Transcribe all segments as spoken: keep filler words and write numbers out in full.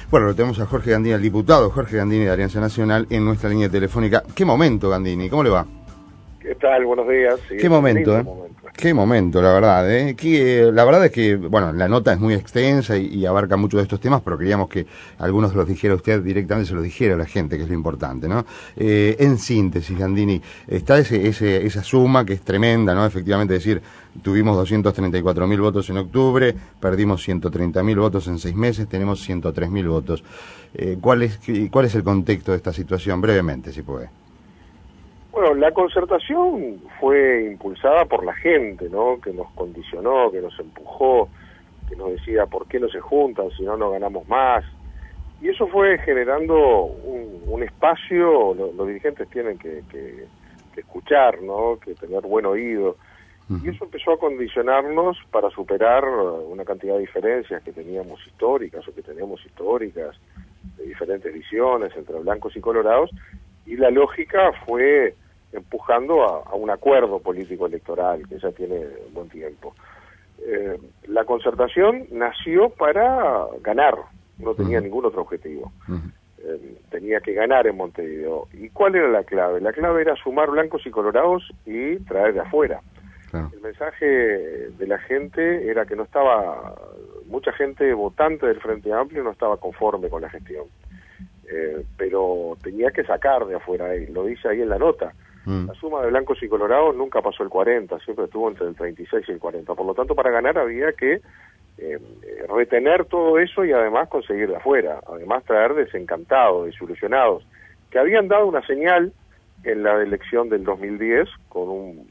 Bueno, lo tenemos a Jorge Gandini, el diputado Jorge Gandini de Alianza Nacional, en nuestra línea telefónica. ¿Qué momento, Gandini? ¿Cómo le va? ¿Qué tal? Buenos días. Sí, Qué momento, ¿eh? momento. Qué momento, la verdad, ¿eh? Que, la verdad es que, bueno, la nota es muy extensa y, y abarca muchos de estos temas, pero queríamos que algunos los dijera usted directamente, se los dijera a la gente, que es lo importante, ¿no? Eh, en síntesis, Gandini, está ese, ese, esa suma que es tremenda, ¿no? Efectivamente, decir, tuvimos doscientos treinta y cuatro mil votos en octubre, perdimos ciento treinta mil votos en seis meses, tenemos ciento tres mil votos. Eh, ¿cuál es, ¿Cuál es el contexto de esta situación? Brevemente, si puede. Bueno, la concertación fue impulsada por la gente, ¿no? Que nos condicionó, que nos empujó, que nos decía por qué no se juntan, si no, no ganamos más. Y eso fue generando un, un espacio, lo, los dirigentes tienen que, que, que escuchar, ¿no? Que tener buen oído. Uh-huh. Y eso empezó a condicionarnos para superar una cantidad de diferencias que teníamos históricas o que teníamos históricas, de diferentes visiones entre blancos y colorados, y la lógica fue empujando a, a un acuerdo político electoral que ya tiene buen tiempo. Eh, la concertación nació para ganar, no tenía uh-huh. ningún otro objetivo. Uh-huh. Eh, tenía que ganar en Montevideo. ¿Y cuál era la clave? La clave era sumar blancos y colorados y traer de afuera. Uh-huh. El mensaje de la gente era que no estaba, mucha gente votante del Frente Amplio no estaba conforme con la gestión. Eh, pero tenía que sacar de afuera, y lo dice ahí en la nota. Mm. La suma de blancos y colorados nunca pasó el cuarenta, siempre estuvo entre el treinta y seis y el cuarenta. Por lo tanto, para ganar había que eh, retener todo eso y además conseguir de afuera. Además, traer desencantados, desilusionados, que habían dado una señal en la elección del dos mil diez con un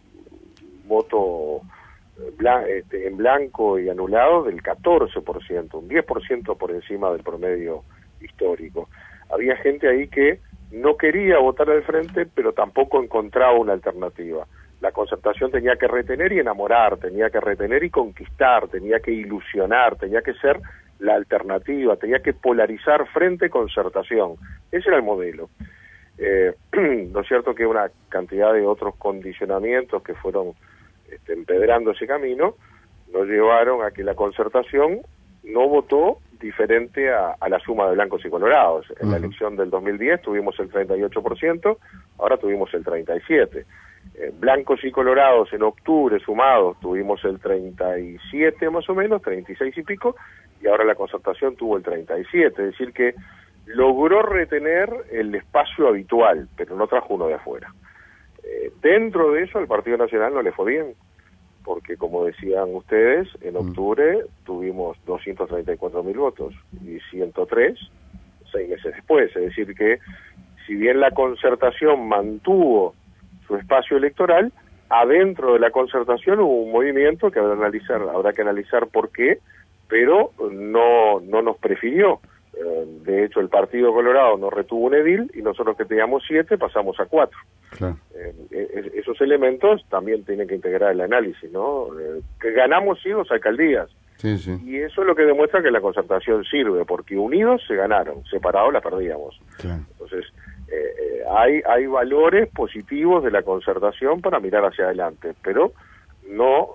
voto blan- este, en blanco y anulado del catorce por ciento, un diez por ciento por encima del promedio histórico. Había gente ahí que no quería votar al frente, pero tampoco encontraba una alternativa. La concertación tenía que retener y enamorar, tenía que retener y conquistar, tenía que ilusionar, tenía que ser la alternativa, tenía que polarizar frente-concertación. Ese era el modelo. Eh, ¿no es cierto que una cantidad de otros condicionamientos que fueron este, empedrando ese camino nos llevaron a que la concertación no votó diferente a, a la suma de blancos y colorados. En uh-huh. la elección del dos mil diez tuvimos el treinta y ocho por ciento, ahora tuvimos el treinta y siete por ciento. Eh, blancos y colorados en octubre sumados tuvimos el treinta y siete más o menos, treinta y seis y pico, y ahora la concertación tuvo el treinta y siete, es decir que logró retener el espacio habitual, pero no trajo uno de afuera. Eh, dentro de eso al Partido Nacional no le fue bien, porque como decían ustedes, en octubre mm. tuvimos doscientos treinta y cuatro mil votos y ciento tres seis meses después, es decir que si bien la concertación mantuvo su espacio electoral, adentro de la concertación hubo un movimiento que habrá, analizar, habrá que analizar por qué, pero no, no nos prefirió. De hecho, el Partido Colorado nos retuvo un edil y nosotros que teníamos siete pasamos a cuatro. Claro. Eh, esos elementos también tienen que integrar el análisis, ¿no? Eh, que ganamos sí dos alcaldías. Sí, sí. Y eso es lo que demuestra que la concertación sirve, porque unidos se ganaron, separados la perdíamos. Claro. Entonces, eh, eh, hay, hay valores positivos de la concertación para mirar hacia adelante, pero no,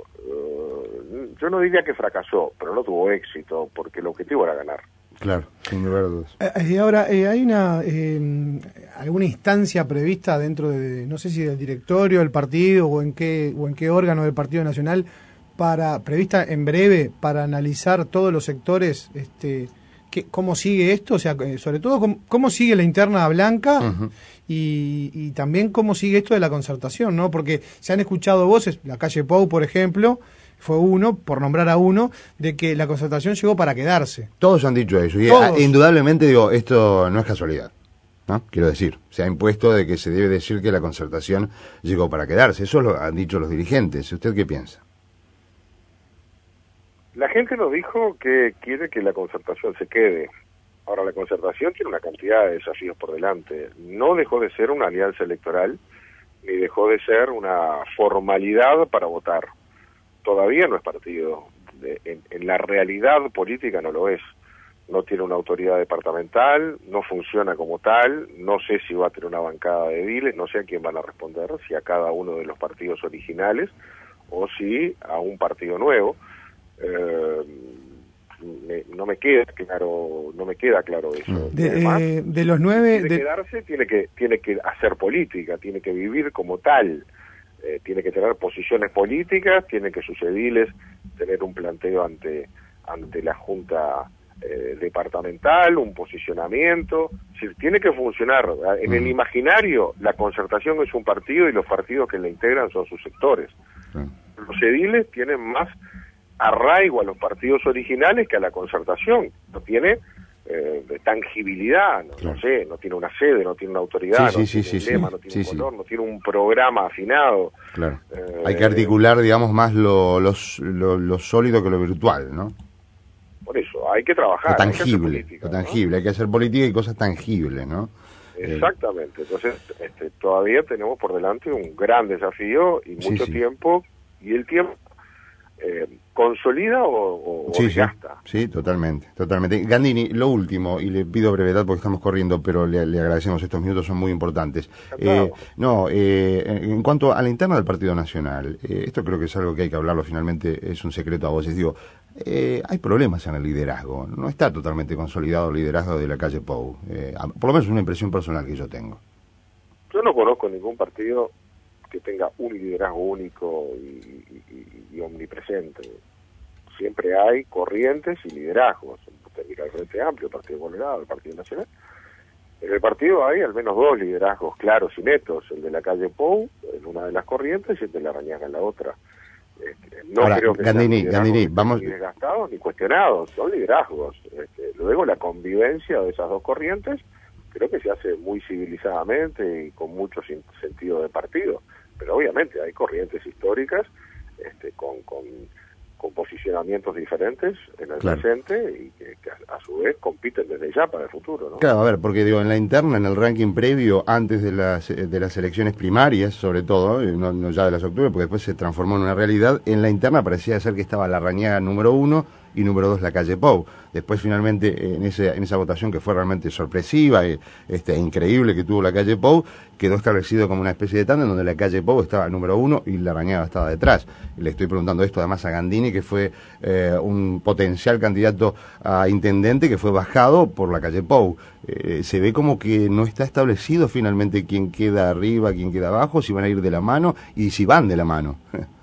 eh, yo no diría que fracasó, pero no tuvo éxito, porque el objetivo era ganar. Claro, sin lugar a dudas. Eh, ahora, eh, ¿hay una eh, alguna instancia prevista dentro de, no sé si del directorio del partido o en qué o en qué órgano del Partido Nacional, para prevista en breve para analizar todos los sectores, este, qué, cómo sigue esto, o sea, sobre todo cómo, cómo sigue la interna blanca uh-huh. y, y también cómo sigue esto de la concertación, ¿no? Porque se han escuchado voces, la calle Pou, por ejemplo, fue uno, por nombrar a uno, de que la concertación llegó para quedarse. Todos han dicho eso, y Todos. indudablemente, digo, esto no es casualidad, ¿no? Quiero decir, se ha impuesto de que se debe decir que la concertación llegó para quedarse, eso lo han dicho los dirigentes. ¿Usted qué piensa? La gente nos dijo que quiere que la concertación se quede. Ahora, la concertación tiene una cantidad de desafíos por delante. No dejó de ser una alianza electoral, ni dejó de ser una formalidad para votar. Todavía no es partido. De, en, en la realidad política no lo es. No tiene una autoridad departamental, no funciona como tal, no sé si va a tener una bancada de ediles, no sé a quién van a responder, si a cada uno de los partidos originales o si a un partido nuevo. Eh, me, no me queda claro, no me queda claro eso. De, Además, eh, de los nueve... Tiene de... que quedarse, tiene que, tiene que hacer política, tiene que vivir como tal, eh, tiene que tener posiciones políticas, tiene que sus ediles tener un planteo ante, ante la Junta eh, departamental, un posicionamiento, es decir, tiene que funcionar. En el imaginario, la Concertación es un partido y los partidos que la integran son sus sectores. Los ediles tienen más arraigo a los partidos originales que a la Concertación, no tiene eh, tangibilidad, no, claro. no sé, no tiene una sede, no tiene una autoridad, sí, no sí, tiene sí, un lema, sí, no tiene sí, un color, sí. no tiene un programa afinado. Claro. Eh, Hay que articular, digamos, más lo, lo, lo, lo sólido que lo virtual, ¿no? Por eso, hay que trabajar. Lo tangible, hay que política, lo tangible, ¿no? Hay que hacer política y cosas tangibles, ¿no? Exactamente, entonces este, todavía tenemos por delante un gran desafío y mucho sí, sí. tiempo, y el tiempo eh, consolida o, o sí, desgasta. Sí, sí, totalmente, totalmente. Gandini, lo último, y le pido brevedad porque estamos corriendo, pero le, le agradecemos, estos minutos son muy importantes. Eh, no, eh, en cuanto a la interna del Partido Nacional, eh, esto creo que es algo que hay que hablarlo, finalmente es un secreto a voces. Digo, eh, hay problemas en el liderazgo, no está totalmente consolidado el liderazgo de la calle Pou, eh, por lo menos es una impresión personal que yo tengo. Yo no conozco ningún partido que tenga un liderazgo único y, y, y omnipresente. Siempre hay corrientes y liderazgos. El Frente Amplio, el Partido Colorado, el Partido Nacional. En el partido hay al menos dos liderazgos claros y netos, el de la calle Pou en una de las corrientes y el de la Rañaga en la otra. Este, no Ahora, creo que Gandini, sean Gandini, vamos... ni desgastados ni cuestionados, son liderazgos. Este, luego la convivencia de esas dos corrientes creo que se hace muy civilizadamente y con mucho sentido de partido, pero obviamente hay corrientes históricas este, con, con, con posicionamientos diferentes en el claro. presente y que, que a, a su vez compiten desde ya para el futuro, ¿no? Claro, a ver, porque digo, en la interna, en el ranking previo, antes de las de las elecciones primarias, sobre todo, no, no ya de las octubre, porque después se transformó en una realidad, en la interna parecía ser que estaba la Rañaga número uno y número dos la calle Pou. Después finalmente en ese en esa votación que fue realmente sorpresiva e este, increíble que tuvo la calle Pou, quedó establecido como una especie de tándem donde la calle Pou estaba número uno y la Rañaga estaba detrás. Le estoy preguntando esto además a Gandini, que fue eh, un potencial candidato a intendente que fue bajado por la calle Pou. Eh, se ve como que no está establecido finalmente quién queda arriba, quién queda abajo, si van a ir de la mano y si van de la mano.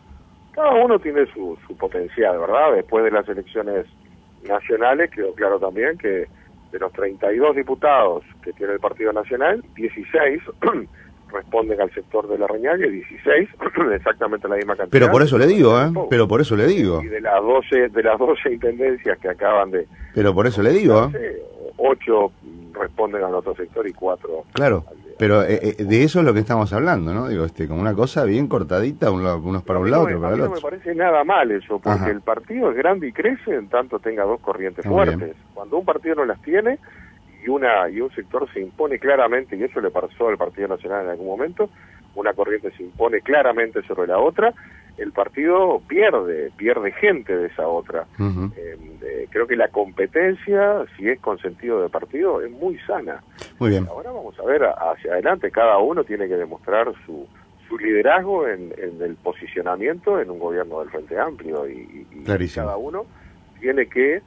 Cada uno tiene su, su potencial, ¿verdad? Después de las elecciones nacionales quedó claro también que de los treinta y dos diputados que tiene el Partido Nacional, dieciséis responden al sector de la Rañaga y dieciséis exactamente la misma cantidad. Pero por eso le digo, ¿eh? Pero por eso le digo. Y de las doce de las doce intendencias que acaban de... Pero por eso le digo, ¿eh? ocho responden al otro sector y cuatro... Claro. Pero eh, de eso es lo que estamos hablando, ¿no? Digo, este, como una cosa bien cortadita, unos para un lado, otro para el otro. No me parece nada mal eso, porque Ajá. el partido es grande y crece en tanto tenga dos corrientes Muy fuertes. bien. Cuando un partido no las tiene y una y un sector se impone claramente, y eso le pasó al Partido Nacional en algún momento, una corriente se impone claramente sobre la otra, el partido pierde, pierde gente de esa otra. Uh-huh. eh, eh, creo que la competencia, si es con sentido de partido, es muy sana. Muy bien. Ahora vamos a ver hacia adelante, cada uno tiene que demostrar su, su liderazgo en, en el posicionamiento en un gobierno del Frente Amplio y, y cada uno tiene que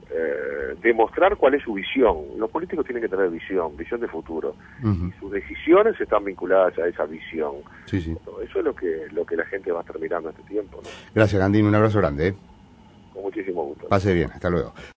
eh, demostrar cuál es su visión. Los políticos tienen que tener visión, visión de futuro. Uh-huh. Y sus decisiones están vinculadas a esa visión. Sí, sí. Eso es lo que lo que la gente va a estar mirando este tiempo, ¿no? Gracias, Gandini. Un abrazo grande, ¿eh? Con muchísimo gusto. Pase bien. Hasta luego.